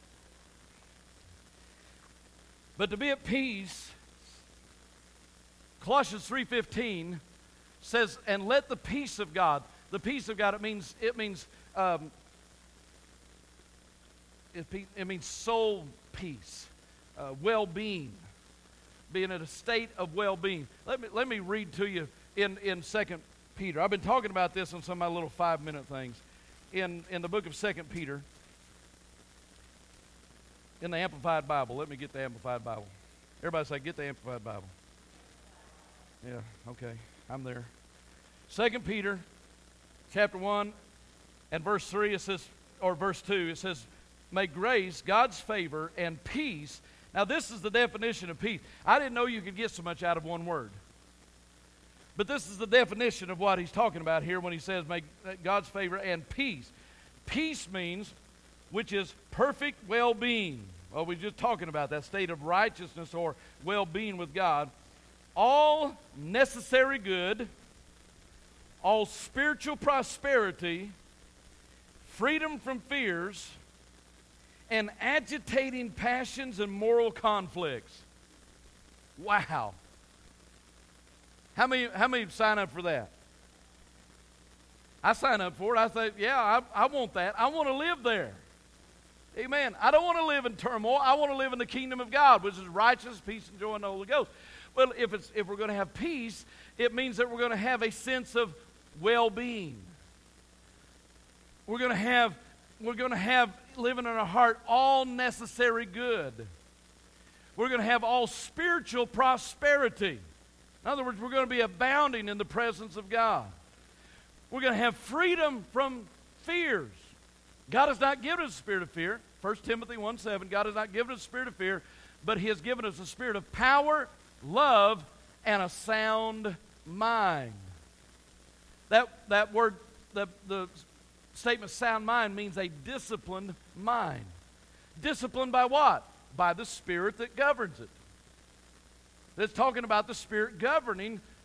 But to be at peace, Colossians three fifteen says, and let the peace of God, the peace of God, it means, it means, um, It, it means soul peace, uh, well-being, being in a state of well-being. Let me let me read to you in, in Second Peter. I've been talking about this on some of my little five-minute things. In, in the book of Second Peter, in the Amplified Bible. Let me get the Amplified Bible. Everybody say, get the Amplified Bible. Yeah, okay, I'm there. Second Peter, chapter one, and verse three, it says, or verse two, it says, may grace, God's favor, and peace. Now, this is the definition of peace. I didn't know you could get so much out of one word. But this is the definition of what he's talking about here when he says, may God's favor and peace. Peace means, which is perfect well-being. Well, we're just talking about that state of righteousness or well-being with God. All necessary good, all spiritual prosperity, freedom from fears, and agitating passions and moral conflicts. Wow. How many, how many sign up for that? I sign up for it. I say, yeah, I, I want that. I want to live there. Amen. I don't want to live in turmoil. I want to live in the kingdom of God, which is righteousness, peace, and joy in the Holy Ghost. Well, if, it's, if we're going to have peace, it means that we're going to have a sense of well-being. We're going to have We're going to have, living in our heart, all necessary good. We're going to have all spiritual prosperity. In other words, we're going to be abounding in the presence of God. We're going to have freedom from fears. God has not given us a spirit of fear. First Timothy one seven, God has not given us a spirit of fear, but He has given us a spirit of power, love, and a sound mind. That, that word, the, the statement sound mind means a disciplined mind. Disciplined by what? By the Spirit that governs it. It's talking about the Spirit governing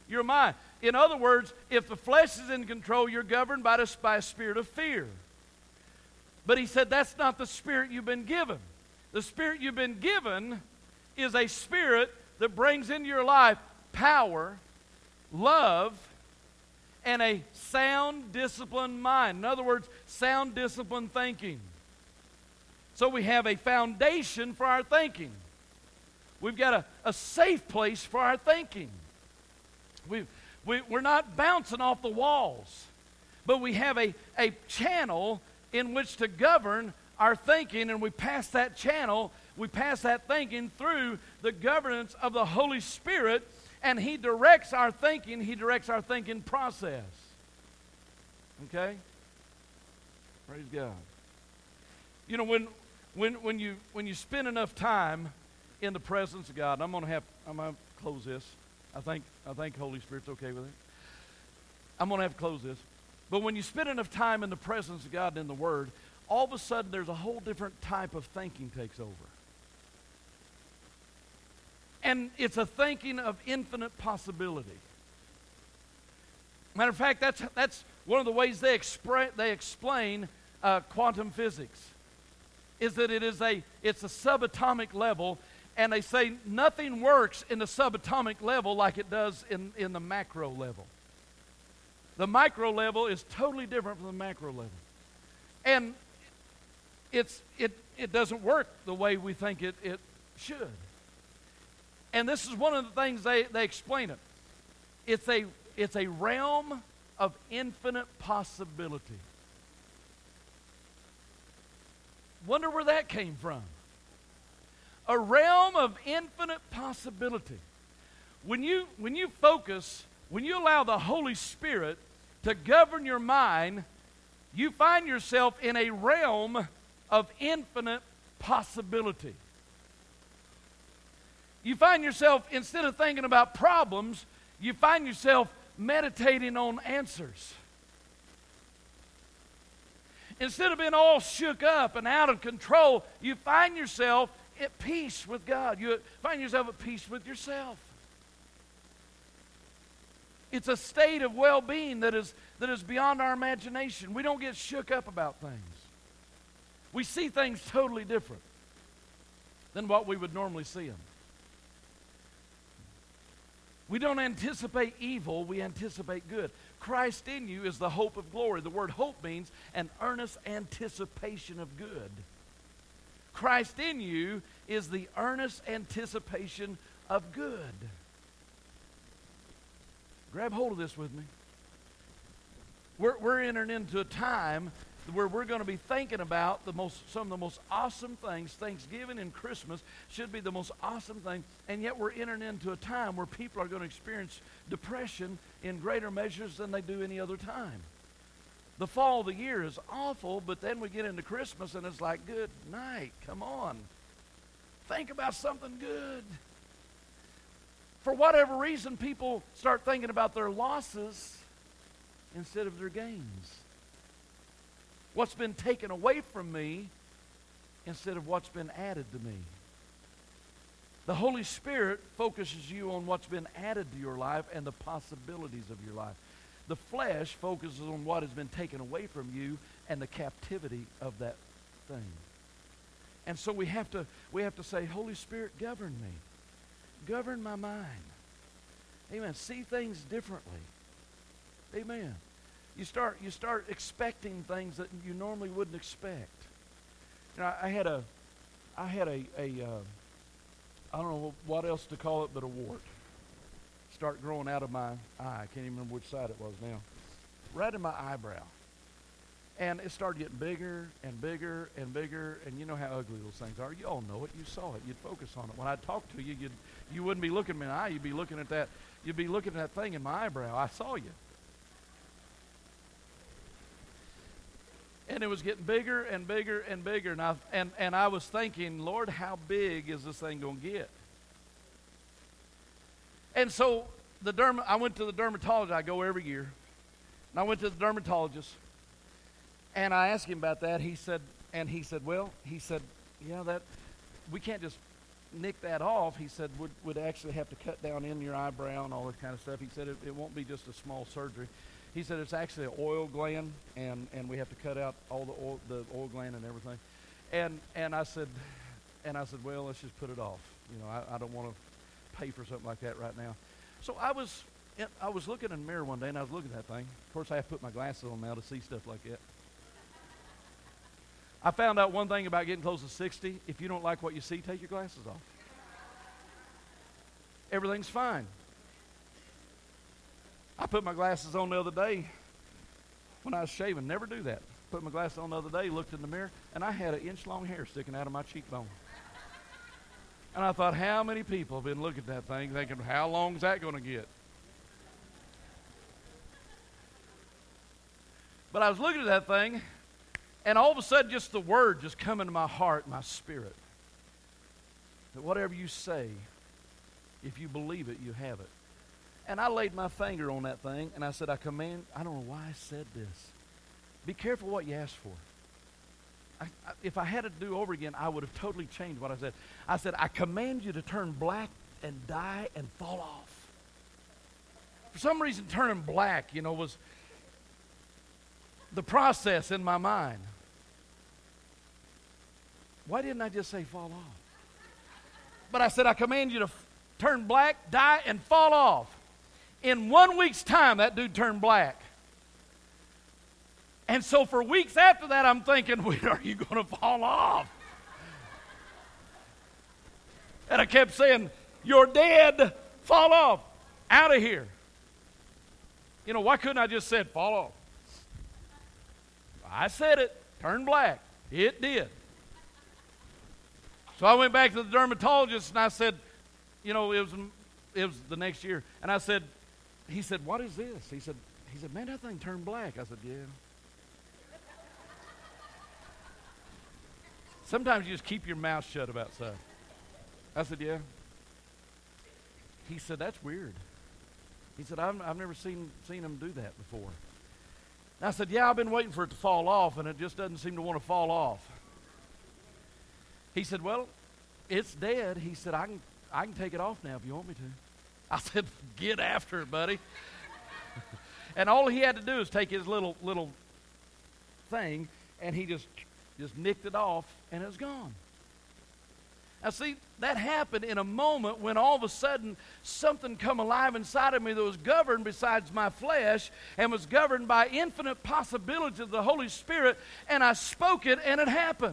your mind. In other words, if the flesh is in control, you're governed by, the, by a spirit of fear. But he said that's not the spirit you've been given. The spirit you've been given is a spirit that brings into your life power, love, and a sound, disciplined mind. In other words, sound, disciplined thinking. So we have a foundation for our thinking. We've got a, a safe place for our thinking. We've, we, we're not bouncing off the walls, but we have a, a channel in which to govern our thinking, and we pass that channel, we pass that thinking through the governance of the Holy Spirit, and He directs our thinking, He directs our thinking process. Okay? Praise God. You know, when when when you when you spend enough time in the presence of God, and I'm gonna have I'm gonna close this. I think I think Holy Spirit's okay with it. I'm gonna have to close this. But when you spend enough time in the presence of God and in the Word, all of a sudden there's a whole different type of thinking takes over. And it's a thinking of infinite possibility. Matter of fact, that's that's one of the ways they expre- they explain uh, quantum physics, is that it is a it's a subatomic level, and they say nothing works in the subatomic level like it does in, in the macro level. The micro level is totally different from the macro level. And it's it it doesn't work the way we think it, it should. And this is one of the things they, they explain it. It's a it's a realm of infinite possibility. Wonder where that came from. A realm of infinite possibility. When you when you focus, when you allow the Holy Spirit to govern your mind, you find yourself in a realm of infinite possibility. You find yourself, instead of thinking about problems, you find yourself meditating on answers. Instead of being all shook up and out of control, you find yourself at peace with God. You find yourself at peace with yourself. It's a state of well-being that is, that is beyond our imagination. We don't get shook up about things. We see things totally different than what we would normally see them. We don't anticipate evil, we anticipate good. Christ in you is the hope of glory. The word hope means an earnest anticipation of good. Christ in you is the earnest anticipation of good. Grab hold of this with me. We're, we're entering into a time where we're going to be thinking about the most, some of the most awesome things. Thanksgiving and Christmas should be the most awesome thing, and yet we're entering into a time where people are going to experience depression in greater measures than they do any other time. The fall of the year is awful, but then we get into Christmas and it's like, good night, come on. Think about something good. For whatever reason, people start thinking about their losses instead of their gains. What's been taken away from me instead of what's been added to me. The Holy Spirit focuses you on what's been added to your life and the possibilities of your life. The flesh focuses on what has been taken away from you and the captivity of that thing. And so we have to we have to say, Holy Spirit, govern me. Govern my mind. Amen. See things differently. Amen. You start you start expecting things that you normally wouldn't expect. You know, I had a I had a, a uh, I don't know what else to call it but a wart start growing out of my eye. I can't even remember which side it was now. Right in my eyebrow. And it started getting bigger and bigger and bigger, and you know how ugly those things are. You all know it. You saw it. You'd focus on it. When I talked to you, you'd, you wouldn't be looking in my eye. You'd be looking at that. You'd be looking at that thing in my eyebrow. I saw you. And it was getting bigger and bigger and bigger. And I, and, and I was thinking, Lord, how big is this thing going to get? And so the derm- I went to the dermatologist. I go every year. And I went to the dermatologist. And I asked him about that. He said, and he said, well, he said, yeah, that we can't just nick that off, he said, would, would actually have to cut down in your eyebrow and all that kind of stuff. He said it, it won't be just a small surgery. He said it's actually an oil gland, and, and we have to cut out all the oil, the oil gland and everything. And and I said, and I said, well, let's just put it off. You know, I, I don't want to pay for something like that right now. So I was I was looking in the mirror one day, and I was looking at that thing. Of course, I have to put my glasses on now to see stuff like that. I found out one thing about getting close to sixty. If you don't like what you see, take your glasses off. Everything's fine. I put my glasses on the other day when I was shaving. Never do that. Put my glasses on the other day, looked in the mirror, and I had an inch-long hair sticking out of my cheekbone. And I thought, how many people have been looking at that thing thinking, how long is that going to get? But I was looking at that thing, and all of a sudden just the word just come into my heart, my spirit. That whatever you say, if you believe it, you have it. And I laid my finger on that thing, and I said, I command, I don't know why I said this. Be careful what you ask for. I, I, if I had it to do over again, I would have totally changed what I said. I said, I command you to turn black and die and fall off. For some reason, turning black, you know, was the process in my mind. Why didn't I just say fall off? But I said, I command you to f- turn black, die, and fall off. In one week's time, that dude turned black. And so for weeks after that, I'm thinking, when are you going to fall off? And I kept saying, you're dead, fall off, out of here. You know, why couldn't I just said, fall off? I said it, turned black. It did. So I went back to the dermatologist, and I said, you know, it was it was the next year. And I said, he said, what is this? He said, he said, man, that thing turned black. I said, yeah. Sometimes you just keep your mouth shut about stuff. I said, yeah. He said, that's weird. He said, I've, I've never seen seen him do that before. And I said, yeah, I've been waiting for it to fall off, and it just doesn't seem to want to fall off. He said, well, it's dead. He said, I can I can take it off now if you want me to. I said, get after it, buddy. And all he had to do is take his little little thing, and he just just nicked it off, and it was gone. Now, see, that happened in a moment when all of a sudden something come alive inside of me that was governed besides my flesh and was governed by infinite possibilities of the Holy Spirit, and I spoke it, and it happened.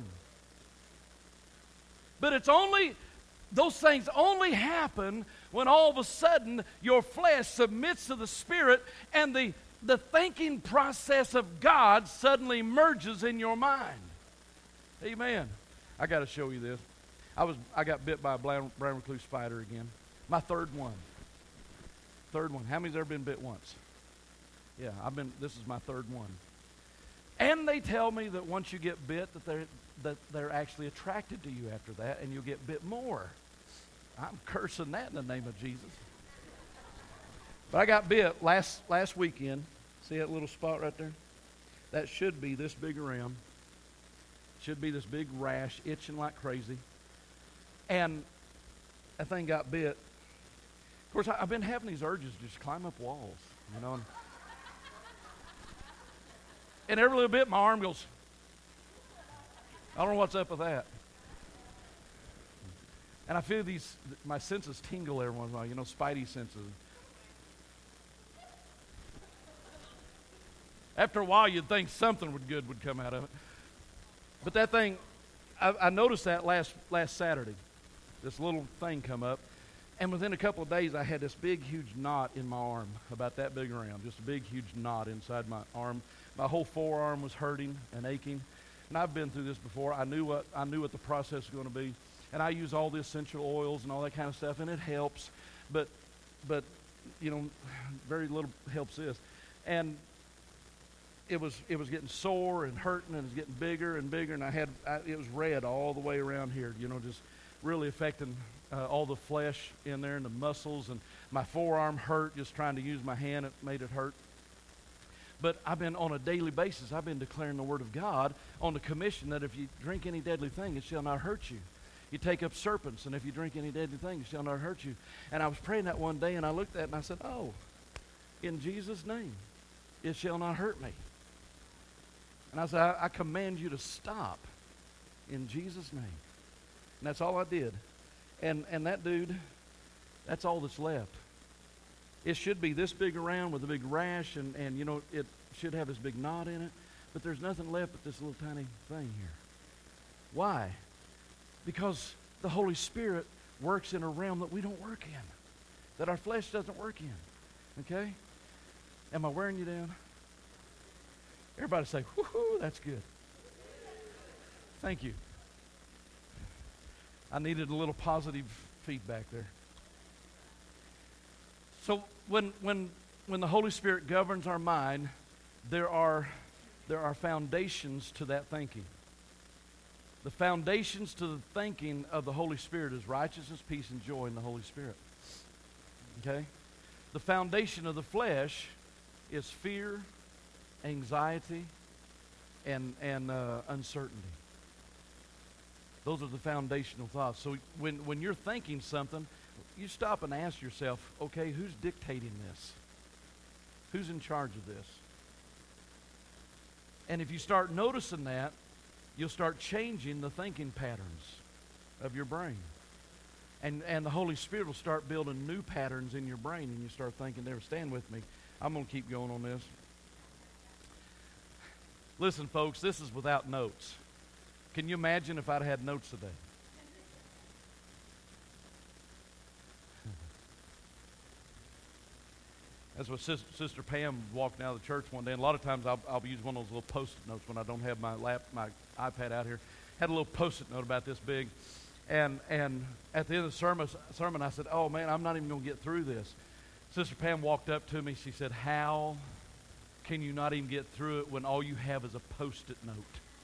But it's only, those things only happen when all of a sudden your flesh submits to the Spirit, and the, the thinking process of God suddenly merges in your mind. Amen. I got to show you this. I was I got bit by a brown, brown recluse spider again. My third one. Third one. How many's ever been bit once? Yeah, I've been. This is my third one. And they tell me that once you get bit, that they're that they're actually attracted to you after that, and you'll get bit more. I'm cursing that in the name of Jesus. But I got bit last last weekend. See that little spot right there? That should be this big around. Should be this big rash, itching like crazy. And that thing got bit. Of course, I, I've been having these urges to just climb up walls, you know. And, and every little bit, my arm goes. I don't know what's up with that. And I feel these, my senses tingle every once in a while, you know, spidey senses. After a while, you'd think something would good would come out of it. But that thing, I, I noticed that last last Saturday. This little thing come up, and within a couple of days, I had this big, huge knot in my arm, about that big around, just a big, huge knot inside my arm. My whole forearm was hurting and aching, and I've been through this before. I knew what I knew what the process was going to be, and I use all the essential oils and all that kind of stuff, and it helps, but but you know, very little helps this, and it was it was getting sore and hurting, and it was getting bigger and bigger, and I had I, it was red all the way around here, you know, just really affecting uh, all the flesh in there and the muscles, and my forearm hurt just trying to use my hand. It made it hurt. But I've been on a daily basis, I've been declaring the word of God on the commission that if you drink any deadly thing, it shall not hurt you. You take up serpents, and if you drink any deadly thing, it shall not hurt you. And I was praying that one day, and I looked at it, and I said, oh, in Jesus' name, it shall not hurt me. And I said, I, I command you to stop in Jesus' name. And that's all I did. And and that dude, that's all that's left. It should be this big around with a big rash, and, and you know, it should have this big knot in it. But there's nothing left but this little tiny thing here. Why? Because the Holy Spirit works in a realm that we don't work in, that our flesh doesn't work in. Okay? Am I wearing you down? Everybody say, whoo-hoo, that's good. Thank you. I needed a little positive feedback there. So when when when the Holy Spirit governs our mind, there are there are foundations to that thinking. The foundations to the thinking of the Holy Spirit is righteousness, peace, and joy in the Holy Spirit. Okay? The foundation of the flesh is fear, anxiety, and and uh, uncertainty. Those are the foundational thoughts. So when, when you're thinking something, you stop and ask yourself, okay, who's dictating this? Who's in charge of this? And if you start noticing that, you'll start changing the thinking patterns of your brain. And, and the Holy Spirit will start building new patterns in your brain, and you start thinking, there, stand with me. I'm going to keep going on this. Listen, folks, this is without notes. Can you imagine if I'd had notes today? That's what Sister, Sister Pam walked out of the church one day, and a lot of times I'll, I'll use one of those little post-it notes when I don't have my lap, my iPad out here. Had a little post-it note about this big, and and at the end of the sermon, sermon I said, "Oh man, I'm not even going to get through this." Sister Pam walked up to me. She said, "How can you not even get through it when all you have is a post-it note?"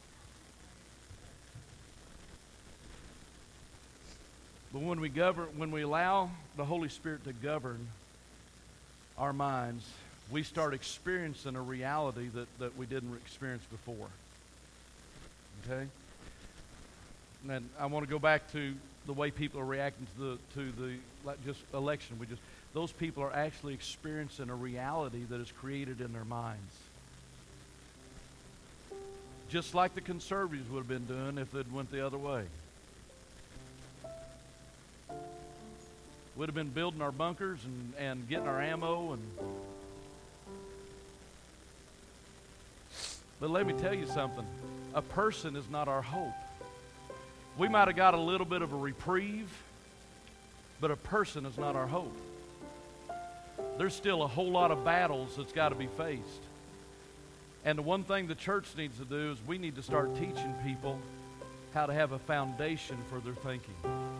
But when we govern, when we allow the Holy Spirit to govern our minds, we start experiencing a reality that, that we didn't experience before. Okay? And I want to go back to the way people are reacting to the to the like just election. We just those people are actually experiencing a reality that is created in their minds. Just like the conservatives would have been doing if they'd went the other way. We'd have been building our bunkers and, and getting our ammo. and. But let me tell you something. A person is not our hope. We might have got a little bit of a reprieve, but a person is not our hope. There's still a whole lot of battles that's got to be faced. And the one thing the church needs to do is we need to start teaching people how to have a foundation for their thinking.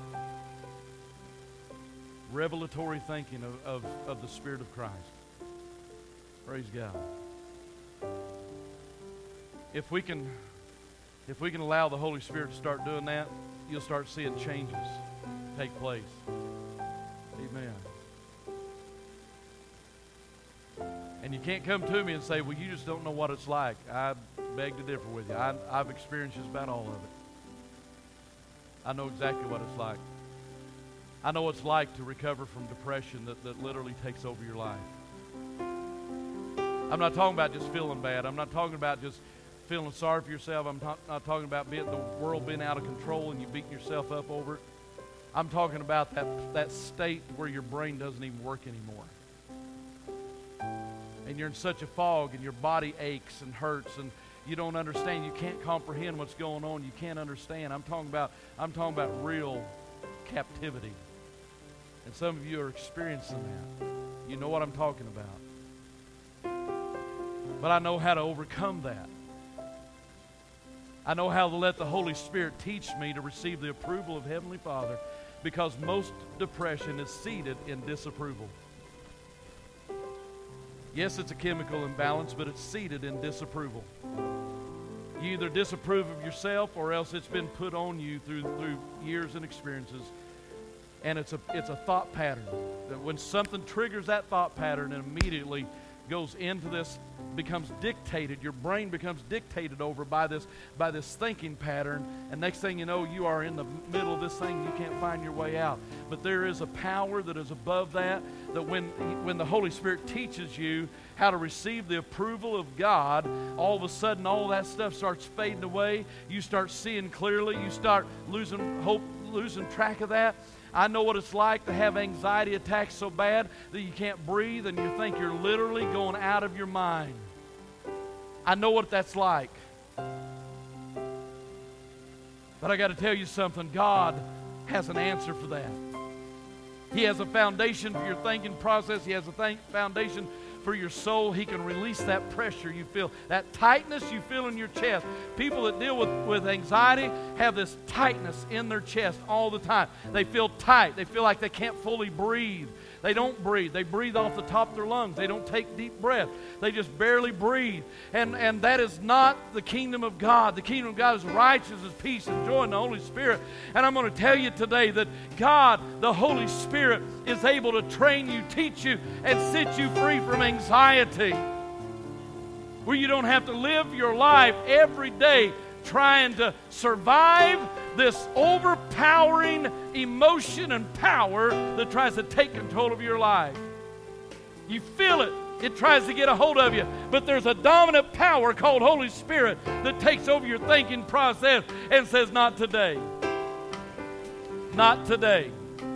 Revelatory thinking of, of, of the Spirit of Christ. Praise God. If we can if we can allow the Holy Spirit to start doing that, you'll start seeing changes take place. Amen. And you can't come to me and say, well, you just don't know what it's like. I beg to differ with you. I, I've experienced just about all of it. I know exactly what it's like. I know what it's like to recover from depression that, that literally takes over your life. I'm not talking about just feeling bad. I'm not talking about just feeling sorry for yourself. I'm ta- not talking about being, the world being out of control and you beating yourself up over it. I'm talking about that, that state where your brain doesn't even work anymore. And you're in such a fog and your body aches and hurts and you don't understand. You can't comprehend what's going on. You can't understand. I'm talking about, I'm talking about real captivity. And some of you are experiencing that. You know what I'm talking about. But I know how to overcome that. I know how to let the Holy Spirit teach me to receive the approval of Heavenly Father, because most depression is seated in disapproval. Yes, it's a chemical imbalance, but it's seated in disapproval. You either disapprove of yourself or else it's been put on you through, through years and experiences. And it's a it's a thought pattern that when something triggers that thought pattern, and immediately goes into this, becomes dictated. Your brain becomes dictated over by this by this thinking pattern, and next thing you know, you are in the middle of this thing. You can't find your way out. But there is a power that is above that, that when when the Holy Spirit teaches you how to receive the approval of God, all of a sudden all that stuff starts fading away. You start seeing clearly. You start losing hope, losing track of that. I know what it's like to have anxiety attacks so bad that you can't breathe and you think you're literally going out of your mind. I know what that's like. But I got to tell you something. God has an answer for that. He has a foundation for your thinking process. He has a th- foundation for your soul. He can release that pressure you feel, that tightness you feel in your chest. People that deal with, with anxiety have this tightness in their chest all the time. They feel tight. They feel like they can't fully breathe. They don't breathe. They breathe off the top of their lungs. They don't take deep breath. They just barely breathe. And, and that is not the kingdom of God. The kingdom of God is righteousness, peace, and joy in the Holy Spirit. And I'm going to tell you today that God, the Holy Spirit, is able to train you, teach you, and set you free from anxiety. Where you don't have to live your life every day trying to survive this overpowering emotion and power that tries to take control of your life. You feel it. It tries to get a hold of you. But there's a dominant power called Holy Spirit that takes over your thinking process and says, not today. Not today.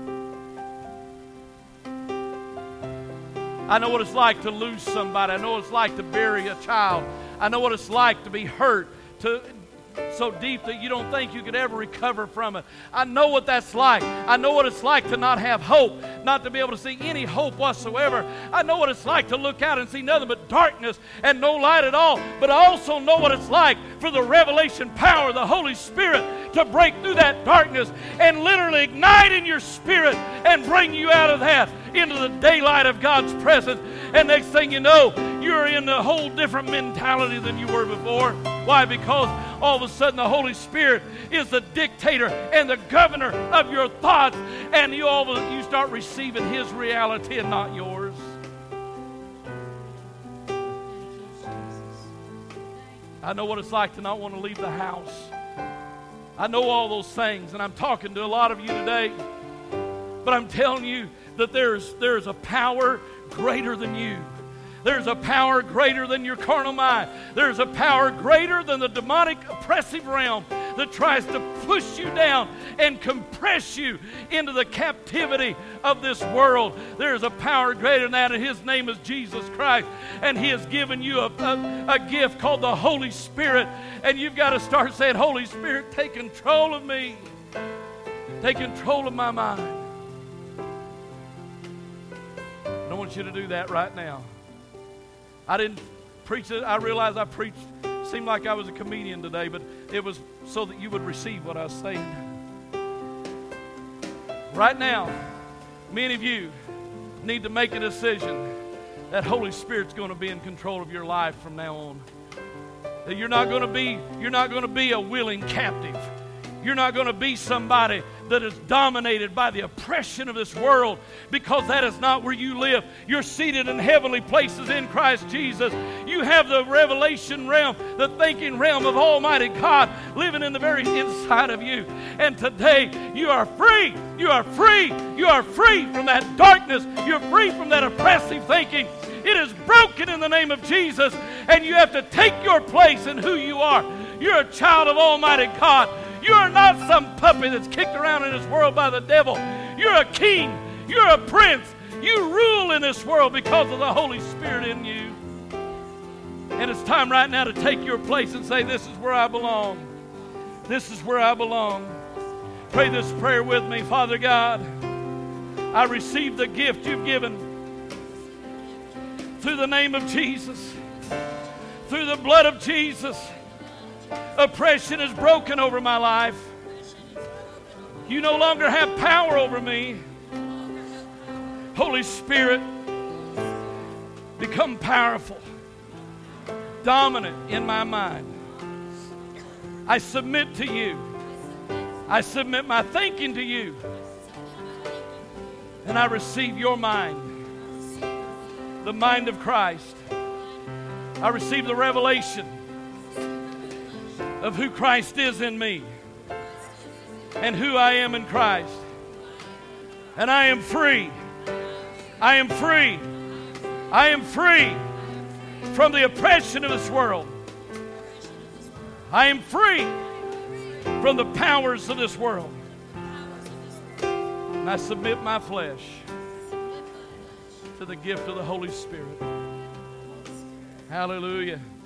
I know what it's like to lose somebody. I know what it's like to bury a child. I know what it's like to be hurt, to so deep that you don't think you could ever recover from it. I know what that's like. I know what it's like to not have hope, not to be able to see any hope whatsoever. I know what it's like to look out and see nothing but darkness and no light at all. But I also know what it's like for the revelation power of the Holy Spirit to break through that darkness and literally ignite in your spirit and bring you out of that into the daylight of God's presence. And next thing you know, you're in a whole different mentality than you were before. Why? Because all of a sudden the Holy Spirit is the dictator and the governor of your thoughts, and you all of a, you start receiving His reality and not yours. I know what it's like to not want to leave the house. I know all those things, and I'm talking to a lot of you today, but I'm telling you that there's there's a power greater than you. There's a power greater than your carnal mind. There's a power greater than the demonic oppressive realm that tries to push you down and compress you into the captivity of this world. There's a power greater than that, and His name is Jesus Christ. And He has given you a, a, a gift called the Holy Spirit. And you've got to start saying, Holy Spirit, take control of me. Take control of my mind. I want you to do that right now. I didn't preach it. I realized I preached, seemed like I was a comedian today, but it was so that you would receive what I was saying. Right now, many of you need to make a decision that Holy Spirit's going to be in control of your life from now on. That you're not going to be, you're not going to be a willing captive. You're not going to be somebody that is dominated by the oppression of this world, because that is not where you live. You're seated in heavenly places in Christ Jesus. You have the revelation realm, the thinking realm of Almighty God living in the very inside of you. And today you are free. You are free. You are free from that darkness. You're free from that oppressive thinking. It is broken in the name of Jesus, and you have to take your place in who you are. You're a child of Almighty God. You are not some puppy that's kicked around in this world by the devil. You're a king. You're a prince. You rule in this world because of the Holy Spirit in you. And it's time right now to take your place and say, this is where I belong. This is where I belong. Pray this prayer with me. Father God, I receive the gift you've given through the name of Jesus, through the blood of Jesus. Oppression is broken over my life. You no longer have power over me. Holy Spirit, become powerful, dominant in my mind. I submit to you. I submit my thinking to you. And I receive your mind. the mind of Christ. I receive the revelation of who Christ is in me and who I am in Christ. And I am free. I am free. I am free from the oppression of this world. I am free from the powers of this world. And I submit my flesh to the gift of the Holy Spirit. Hallelujah.